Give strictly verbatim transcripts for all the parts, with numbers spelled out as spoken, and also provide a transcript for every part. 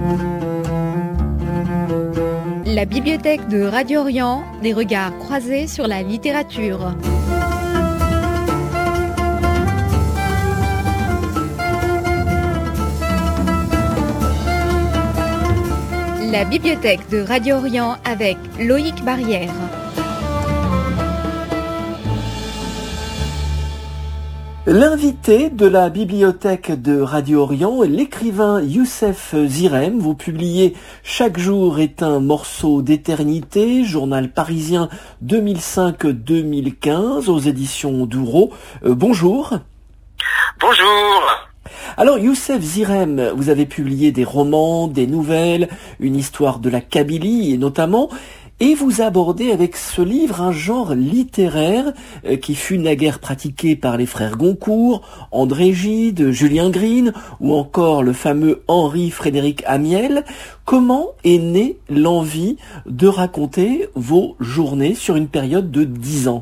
La bibliothèque de Radio Orient, des regards croisés sur la littérature. La bibliothèque de Radio Orient avec Loïc Barrière. L'invité de la bibliothèque de Radio Orient est l'écrivain Youssef Zirem. Vous publiez Chaque jour est un morceau d'éternité, journal parisien deux mille cinq deux mille quinze aux éditions Douro. Euh, bonjour. Bonjour. Alors Youssef Zirem, vous avez publié des romans, des nouvelles, une histoire de la Kabylie et notamment, et vous abordez avec ce livre un genre littéraire euh, qui fut naguère pratiqué par les frères Goncourt, André Gide, Julien Green ou encore le fameux Henri-Frédéric Amiel. Comment est née l'envie de raconter vos journées sur une période de dix ans ?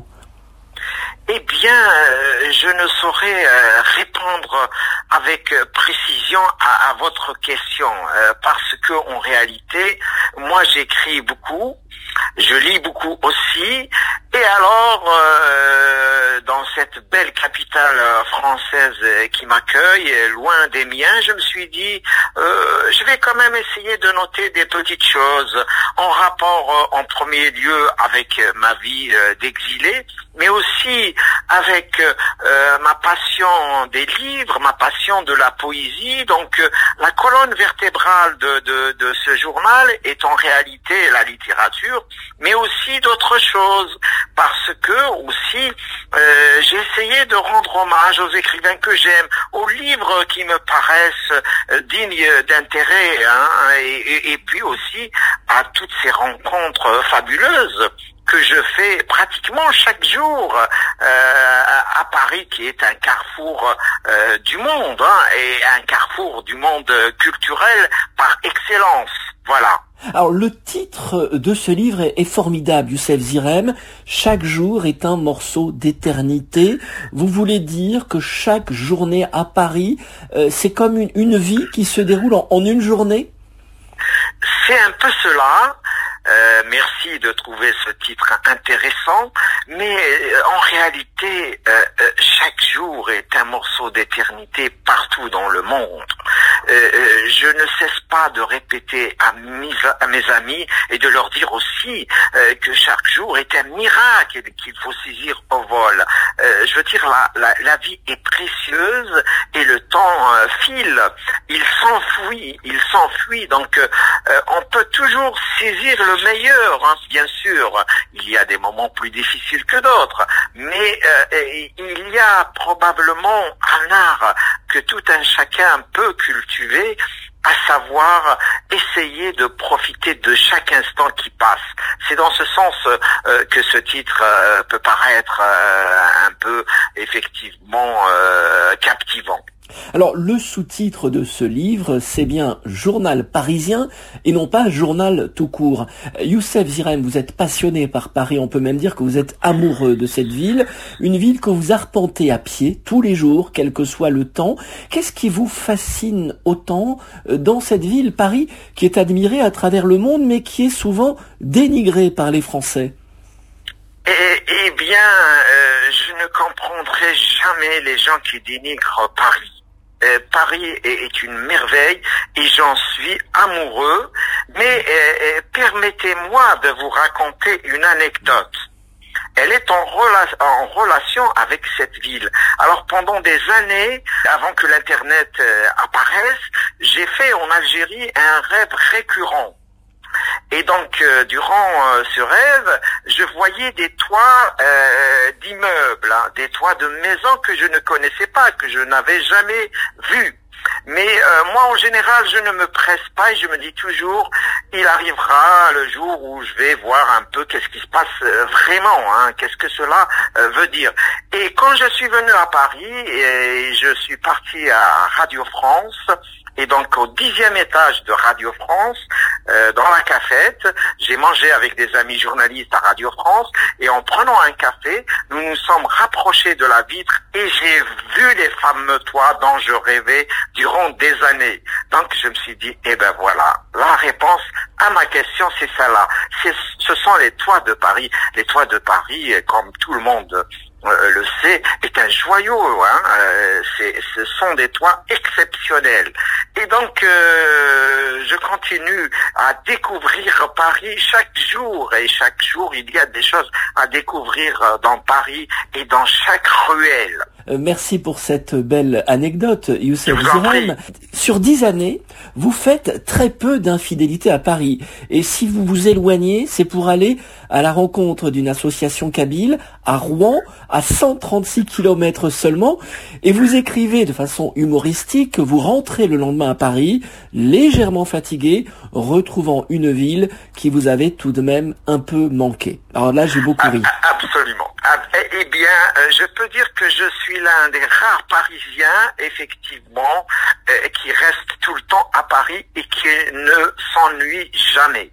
Eh bien, euh, je ne saurais euh, répondre avec euh, précision à, à votre question, euh, parce que en réalité, moi j'écris beaucoup, je lis beaucoup aussi, et alors, euh, dans cette belle capitale française qui m'accueille, loin des miens, je me suis dit, euh, je vais quand même essayer de noter des petites choses en rapport euh, en premier lieu avec euh, ma vie euh, d'exilé, mais aussi avec euh, ma passion des livres, ma passion de la poésie. Donc euh, la colonne vertébrale de, de, de ce journal est en réalité la littérature, mais aussi d'autres choses, parce que aussi euh, j'ai essayé de rendre hommage aux écrivains que j'aime, aux livres qui me paraissent euh, dignes d'intérêt, hein, et, et, et puis aussi à toutes ces rencontres fabuleuses que je fais pratiquement chaque jour euh, à Paris, qui est un carrefour euh, du monde, hein, et un carrefour du monde culturel par excellence. Voilà. Alors le titre de ce livre est, est formidable, Youssef Zirem. Chaque jour est un morceau d'éternité. Vous voulez dire que chaque journée à Paris, euh, c'est comme une, une vie qui se déroule en, en une journée ? C'est un peu cela. Euh, merci de trouver ce titre intéressant, mais euh, en réalité, euh, euh, chaque jour est un morceau d'éternité partout dans le monde. Euh, euh, je ne cesse pas de répéter à mes, à mes amis et de leur dire aussi euh, que chaque jour est un miracle qu'il faut saisir au vol. Euh, je veux dire, la, la, la vie est précieuse et le temps euh, file, il s'enfuit, il s'enfuit, donc euh, on peut toujours saisir le le meilleur, hein, bien sûr. Il y a des moments plus difficiles que d'autres, mais euh, il y a probablement un art que tout un chacun peut cultiver, à savoir essayer de profiter de chaque instant qui passe. C'est dans ce sens euh, que ce titre euh, peut paraître euh, un peu effectivement euh, captivant. Alors, le sous-titre de ce livre, c'est bien Journal parisien et non pas Journal tout court. Youssef Zirem, vous êtes passionné par Paris, on peut même dire que vous êtes amoureux de cette ville, une ville que vous arpentez à pied tous les jours, quel que soit le temps. Qu'est-ce qui vous fascine autant dans cette ville, Paris, qui est admirée à travers le monde, mais qui est souvent dénigrée par les Français ? Eh, eh bien, euh, je ne comprendrai jamais les gens qui dénigrent Paris. Euh, Paris est, est une merveille et j'en suis amoureux, mais euh, permettez-moi de vous raconter une anecdote. Elle est en, rela- en relation avec cette ville. Alors pendant des années, avant que l'Internet euh, apparaisse, j'ai fait en Algérie un rêve récurrent. Et donc, euh, durant euh, ce rêve, je voyais des toits euh, d'immeubles, hein, des toits de maisons que je ne connaissais pas, que je n'avais jamais vus. Mais euh, moi, en général, je ne me presse pas et je me dis toujours, il arrivera le jour où je vais voir un peu qu'est-ce qui se passe euh, vraiment, hein, qu'est-ce que cela euh, veut dire. Et quand je suis venu à Paris, et je suis parti à Radio France, et donc au dixième étage de Radio France, euh, dans la cafette. J'ai mangé avec des amis journalistes à Radio France et en prenant un café, nous nous sommes rapprochés de la vitre et j'ai vu les fameux toits dont je rêvais durant des années. Donc je me suis dit, eh ben voilà, la réponse à ma question, c'est celle-là. C'est, ce sont les toits de Paris. Les toits de Paris, comme tout le monde euh, le sait, est un joyau. Hein. Euh, c'est, ce sont des toits exceptionnels. Et donc, euh, je continue à découvrir Paris chaque jour. Et chaque jour, il y a des choses à découvrir dans Paris et dans chaque ruelle. Euh, merci pour cette belle anecdote, Youssef Zirem. Sur dix années, vous faites très peu d'infidélité à Paris. Et si vous vous éloignez, c'est pour aller à la rencontre d'une association kabyle à Rouen, à cent trente-six kilomètres seulement. Et vous écrivez de façon humoristique que vous rentrez le lendemain à Paris, légèrement fatigué, retrouvant une ville qui vous avait tout de même un peu manqué. Alors là, j'ai beaucoup ri. Absolument. Eh bien, je peux dire que je suis l'un des rares Parisiens, effectivement, euh, qui reste tout le temps à Paris et qui ne s'ennuie jamais.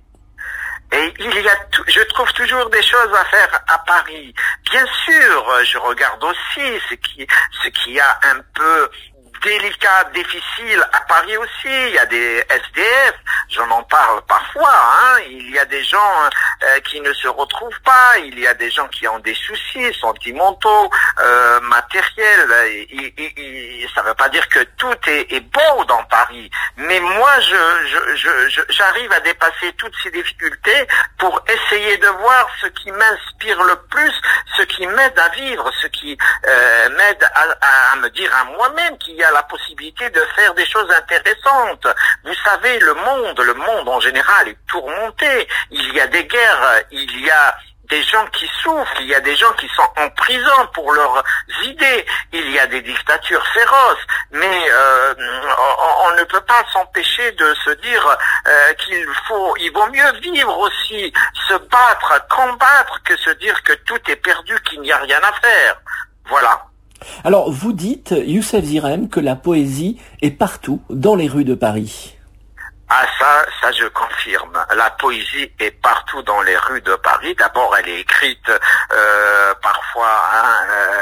Et il y a, tout, je trouve toujours des choses à faire à Paris. Bien sûr, je regarde aussi ce qui, ce qui a un peu délicat, difficile à Paris aussi. Il y a des S D F, j'en en parle parfois. Hein. Il y a des gens euh, qui ne se retrouvent pas. Il y a des gens qui ont des soucis sentimentaux, euh, matériels. Et, et, et, ça ne veut pas dire que tout est, est beau dans Paris. Mais moi, je, je, je, je, j'arrive à dépasser toutes ces difficultés pour essayer de voir ce qui m'inspire le plus, ce qui m'aide à vivre, ce qui euh, m'aide à, à, à me dire à moi-même qu'il y a la possibilité de faire des choses intéressantes. Vous savez, le monde, le monde en général est tourmenté. Il y a des guerres, il y a des gens qui souffrent, il y a des gens qui sont en prison pour leurs idées, il y a des dictatures féroces, mais euh, on, on ne peut pas s'empêcher de se dire euh, qu'il faut, il vaut mieux vivre aussi, se battre, combattre, que se dire que tout est perdu, qu'il n'y a rien à faire. Voilà. Alors, vous dites, Youssef Zirem, que la poésie est partout dans les rues de Paris. Ah ça, ça je confirme. La poésie est partout dans les rues de Paris. D'abord, elle est écrite euh, parfois hein,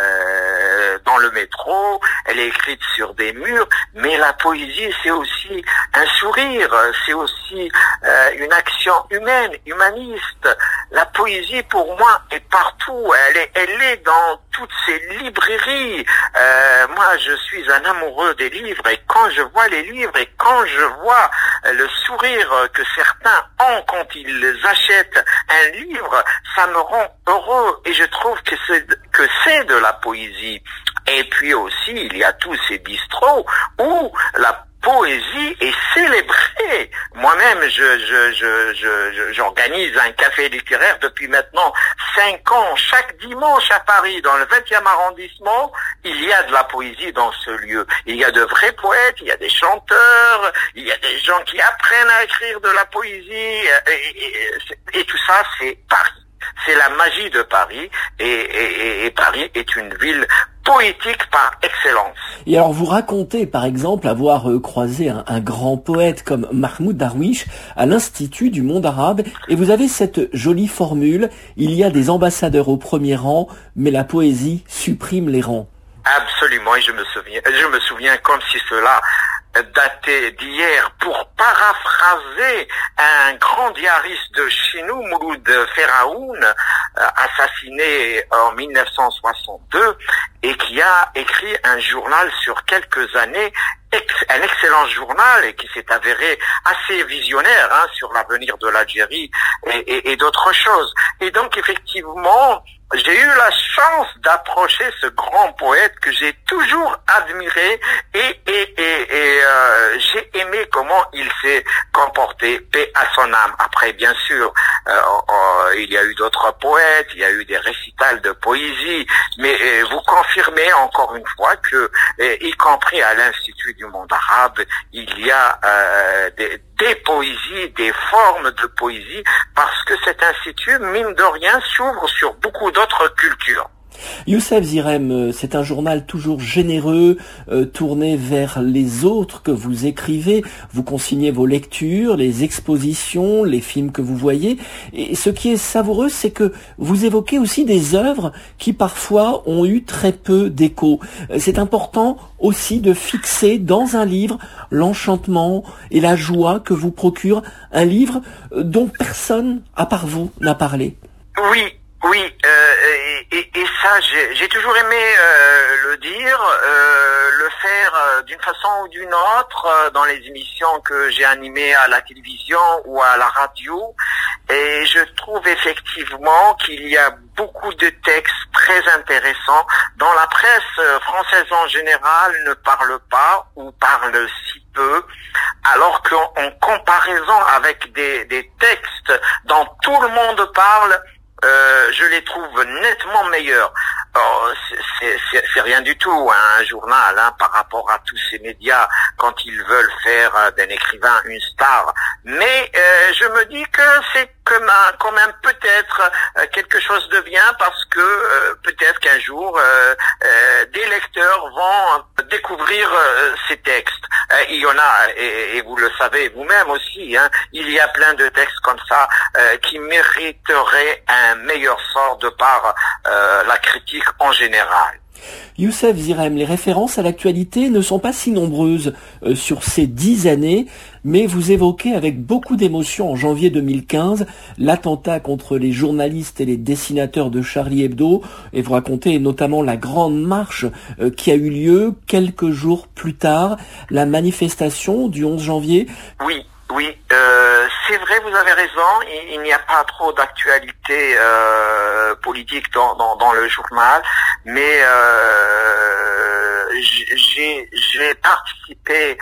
euh, dans le métro, elle est écrite sur des murs, mais la poésie, c'est aussi un sourire, c'est aussi euh, une action humaine, humaniste. La poésie, pour moi, est partout. Elle est, elle est dans toutes ces librairies. Euh, moi, je suis un amoureux des livres, et quand je vois les livres, et quand je vois le sourire que certains ont quand ils achètent un livre, ça me rend heureux, et je trouve que c'est, que c'est de la poésie. Et puis aussi, il y a tous ces bistrots où la poésie est célébrée. Moi-même, je, je, je, je, j'organise un café littéraire depuis maintenant cinq ans. Chaque dimanche à Paris, dans le vingtième arrondissement, il y a de la poésie dans ce lieu. Il y a de vrais poètes, il y a des chanteurs, il y a des gens qui apprennent à écrire de la poésie. Et, et, et tout ça, c'est Paris. C'est la magie de Paris. Et, et, et Paris est une ville poétique par excellence. Et alors vous racontez par exemple avoir euh, croisé un, un grand poète comme Mahmoud Darwish à l'Institut du monde arabe, et vous avez cette jolie formule: il y a des ambassadeurs au premier rang, mais la poésie supprime les rangs. Absolument, et je me souviens, je me souviens comme si cela daté d'hier, pour paraphraser un grand diariste de chez nous, Mouloud Feraoun, assassiné en mille neuf cent soixante-deux, et qui a écrit un journal sur quelques années, un excellent journal, et qui s'est avéré assez visionnaire hein, sur l'avenir de l'Algérie et, et, et d'autres choses. Et donc effectivement, j'ai eu la chance d'approcher ce grand poète que j'ai toujours admiré, et, et, et, et euh, j'ai aimé comment il s'est comporté, paix à son âme. Après, bien sûr, euh, euh, il y a eu d'autres poètes, il y a eu des récitals de poésie, mais euh, vous confirmez encore une fois que, euh, y compris à l'Institut du monde arabe, il y a euh, des, des poésies, des formes de poésie, parce que cet institut, mine de rien, s'ouvre sur beaucoup d'autres cultures. Youssef Zirem, c'est un journal toujours généreux, euh, tourné vers les autres que vous écrivez. Vous consignez vos lectures, les expositions, les films que vous voyez. Et ce qui est savoureux, c'est que vous évoquez aussi des œuvres qui parfois ont eu très peu d'écho. C'est important aussi de fixer dans un livre l'enchantement et la joie que vous procure un livre dont personne, à part vous, n'a parlé. Oui. Oui, euh, et, et, et ça, j'ai, j'ai toujours aimé euh, le dire, euh, le faire euh, d'une façon ou d'une autre euh, dans les émissions que j'ai animées à la télévision ou à la radio. Et je trouve effectivement qu'il y a beaucoup de textes très intéressants dont la presse française en général ne parle pas ou parle si peu, alors qu'en en comparaison avec des, des textes dont tout le monde parle, Euh, je les trouve nettement meilleurs. Oh, c'est, c'est, c'est rien du tout, hein, un journal, hein, par rapport à tous ces médias quand ils veulent faire euh, d'un écrivain une star. Mais euh, je me dis que c'est comme un, quand même peut-être euh, quelque chose de bien parce que euh, peut-être qu'un jour euh, euh, des lecteurs vont découvrir euh, ces textes. Euh, il y en a, et, et vous le savez vous-même aussi, hein, il y a plein de textes comme ça euh, qui mériteraient un meilleur sort de par euh, la critique en général. Youssef Zirem, les références à l'actualité ne sont pas si nombreuses euh, sur ces dix années, mais vous évoquez avec beaucoup d'émotion en janvier deux mille quinze l'attentat contre les journalistes et les dessinateurs de Charlie Hebdo, et vous racontez notamment la grande marche euh, qui a eu lieu quelques jours plus tard, la manifestation du onze janvier. Oui. Oui, euh, c'est vrai, vous avez raison, il, il n'y a pas trop d'actualité euh, politique dans, dans, dans le journal, mais euh, j'ai, j'ai participé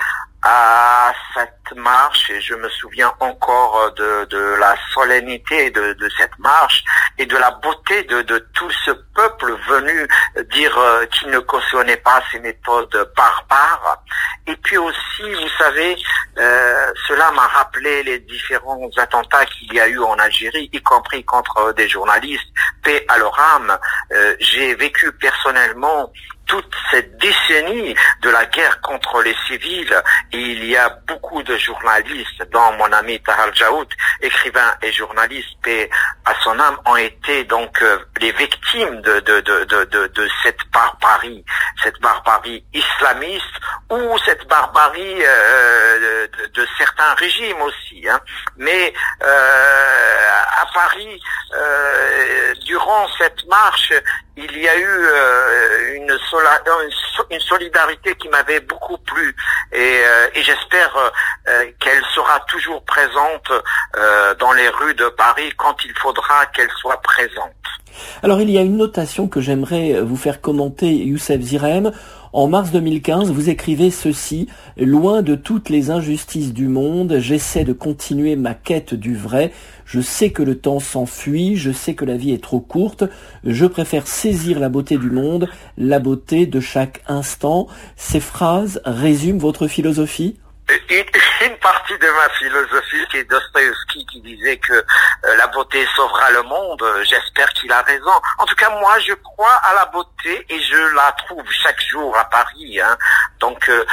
à cette marche et je me souviens encore de, de la solennité de, de cette marche et de la beauté de, de tout ce peuple venu dire euh, qu'il ne cautionnait pas ces méthodes barbares. Et puis aussi, vous savez, euh, cela m'a rappelé les différents attentats qu'il y a eu en Algérie, y compris contre des journalistes. Paix à leur âme. Euh, j'ai vécu personnellement toute cette décennie de la guerre contre les civils, et il y a beaucoup de journalistes, dont mon ami Tahar Djaoud, écrivain et journaliste, paix à son âme, ont été donc euh, les victimes de, de, de, de, de, de cette barbarie, cette barbarie islamiste, ou cette barbarie euh, de, de certains régimes aussi. Hein. Mais euh, à Paris, euh, durant cette marche, il y a eu euh, une, sola, une solidarité qui m'avait beaucoup plu et, euh, et j'espère euh, qu'elle sera toujours présente euh, dans les rues de Paris quand il faudra qu'elle soit présente. Alors il y a une notation que j'aimerais vous faire commenter, Youssef Zirem. En mars deux mille quinze, vous écrivez ceci: « Loin de toutes les injustices du monde, j'essaie de continuer ma quête du vrai. Je sais que le temps s'enfuit, je sais que la vie est trop courte. Je préfère saisir la beauté du monde, la beauté de chaque instant. » Ces phrases résument votre philosophie ? Une, une partie de ma philosophie, c'est Dostoïevski qui disait que euh, la beauté sauvera le monde. J'espère qu'il a raison. En tout cas, moi, je crois à la beauté et je la trouve chaque jour à Paris. Hein. Donc, euh,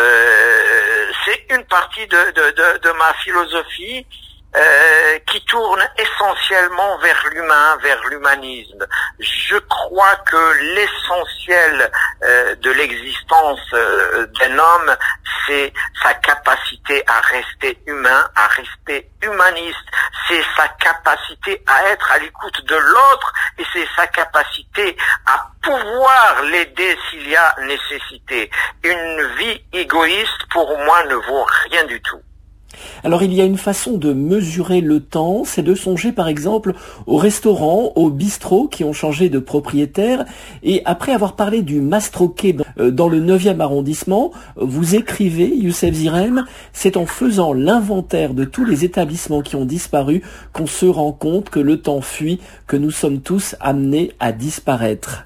euh, c'est une partie de, de, de, de ma philosophie euh, qui tourne essentiellement vers l'humain, vers l'humanisme. Je crois que l'essentiel euh, de l'existence euh, d'un homme, c'est sa capacité à rester humain, à rester humaniste. C'est sa capacité à être à l'écoute de l'autre et c'est sa capacité à pouvoir l'aider s'il y a nécessité. Une vie égoïste, pour moi, ne vaut rien du tout. Alors il y a une façon de mesurer le temps, c'est de songer par exemple aux restaurants, aux bistrots qui ont changé de propriétaire, et après avoir parlé du Mastroquet dans le neuvième arrondissement, vous écrivez, Youssef Zirem, c'est en faisant l'inventaire de tous les établissements qui ont disparu qu'on se rend compte que le temps fuit, que nous sommes tous amenés à disparaître.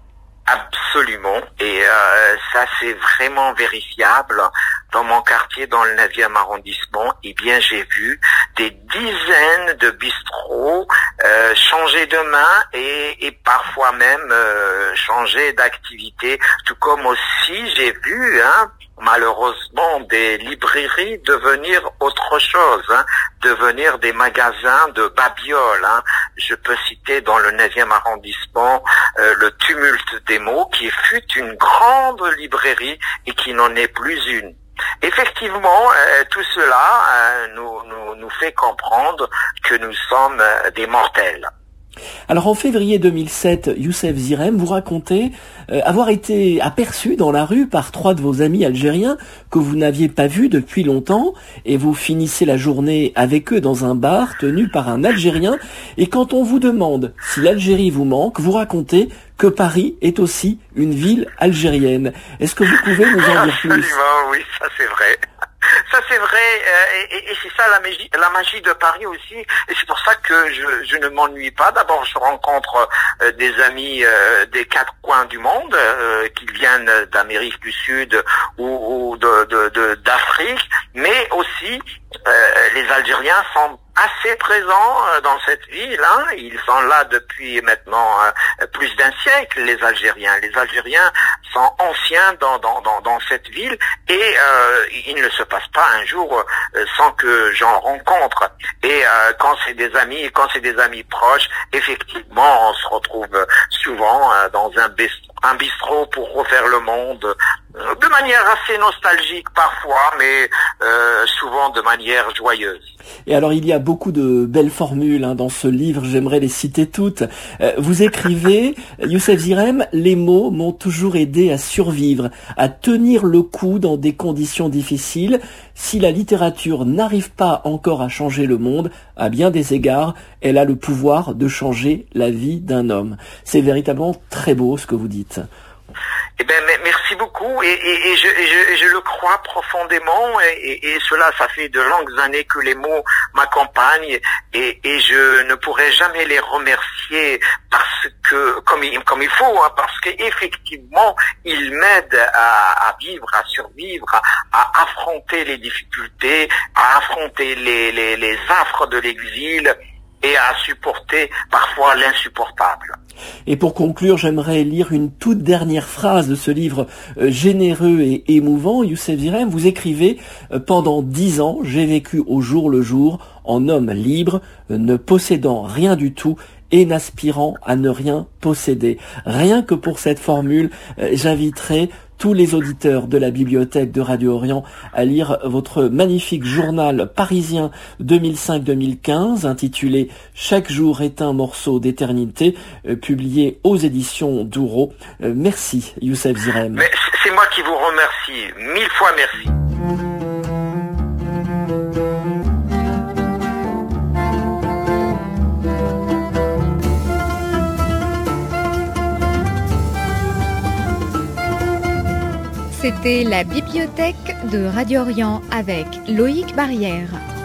Absolument, et euh, ça c'est vraiment vérifiable. Dans mon quartier, dans le neuvième arrondissement, eh bien j'ai vu des dizaines de bistrots euh, changés de main et, et parfois même euh, changés d'activité, tout comme aussi j'ai vu hein, malheureusement des librairies devenir autre chose, hein, devenir des magasins de babioles. Hein. Je peux citer dans le neuvième arrondissement euh, le Tumulte des mots, qui fut une grande librairie et qui n'en est plus une. Effectivement, euh, tout cela euh, nous, nous, nous fait comprendre que nous sommes euh, des mortels. Alors en février deux mille sept, Youssef Zirem, vous racontez euh, avoir été aperçu dans la rue par trois de vos amis algériens que vous n'aviez pas vus depuis longtemps, et vous finissez la journée avec eux dans un bar tenu par un Algérien, et quand on vous demande si l'Algérie vous manque, vous racontez que Paris est aussi une ville algérienne. Est-ce que vous pouvez nous en dire plus ? Absolument, oui, ça c'est vrai. Ça c'est vrai, euh, et, et c'est ça la magie, la magie de Paris aussi, et c'est pour ça que je, je ne m'ennuie pas. D'abord, je rencontre euh, des amis euh, des quatre coins du monde, euh, qui viennent d'Amérique du Sud ou, ou de, de, de, d'Afrique, mais aussi euh, les Algériens sont assez présents dans cette ville, hein. Ils sont là depuis maintenant euh, plus d'un siècle, les Algériens. Les Algériens sont anciens dans, dans, dans, dans cette ville, et euh, il ne se passe pas un jour euh, sans que j'en rencontre. Et euh, quand c'est des amis, quand c'est des amis proches, effectivement, on se retrouve souvent euh, dans un bistrot, un bistrot pour refaire le monde, euh, de manière assez nostalgique parfois, mais euh, souvent de manière joyeuse. Et alors il y a beaucoup de belles formules hein, dans ce livre, j'aimerais les citer toutes. Euh, vous écrivez, Youssef Zirem, les mots m'ont toujours aidé à survivre, à tenir le coup dans des conditions difficiles. Si la littérature n'arrive pas encore à changer le monde, à bien des égards, elle a le pouvoir de changer la vie d'un homme. C'est véritablement très beau ce que vous dites. Eh ben, merci beaucoup, et, et, et, je, et, je, et je le crois profondément, et, et, et cela, ça fait de longues années que les mots m'accompagnent, et, et je ne pourrai jamais les remercier parce que, comme il, comme il faut, hein, parce qu'effectivement, ils m'aident à, à vivre, à survivre, à, à affronter les difficultés, à affronter les, les, les affres de l'exil, et à supporter parfois l'insupportable. Et pour conclure, j'aimerais lire une toute dernière phrase de ce livre euh, généreux et émouvant. Youssef Zirem, vous écrivez euh, « Pendant dix ans, j'ai vécu au jour le jour, en homme libre, euh, ne possédant rien du tout et n'aspirant à ne rien posséder. » Rien que pour cette formule, euh, j'inviterai tous les auditeurs de la bibliothèque de Radio Orient à lire votre magnifique journal parisien deux mille cinq deux mille quinze intitulé « Chaque jour est un morceau d'éternité », euh, publié aux éditions Douro. Euh, merci Youssef Zirem. Mais c'est moi qui vous remercie. Mille fois merci. C'était la bibliothèque de Radio Orient avec Loïc Barrière.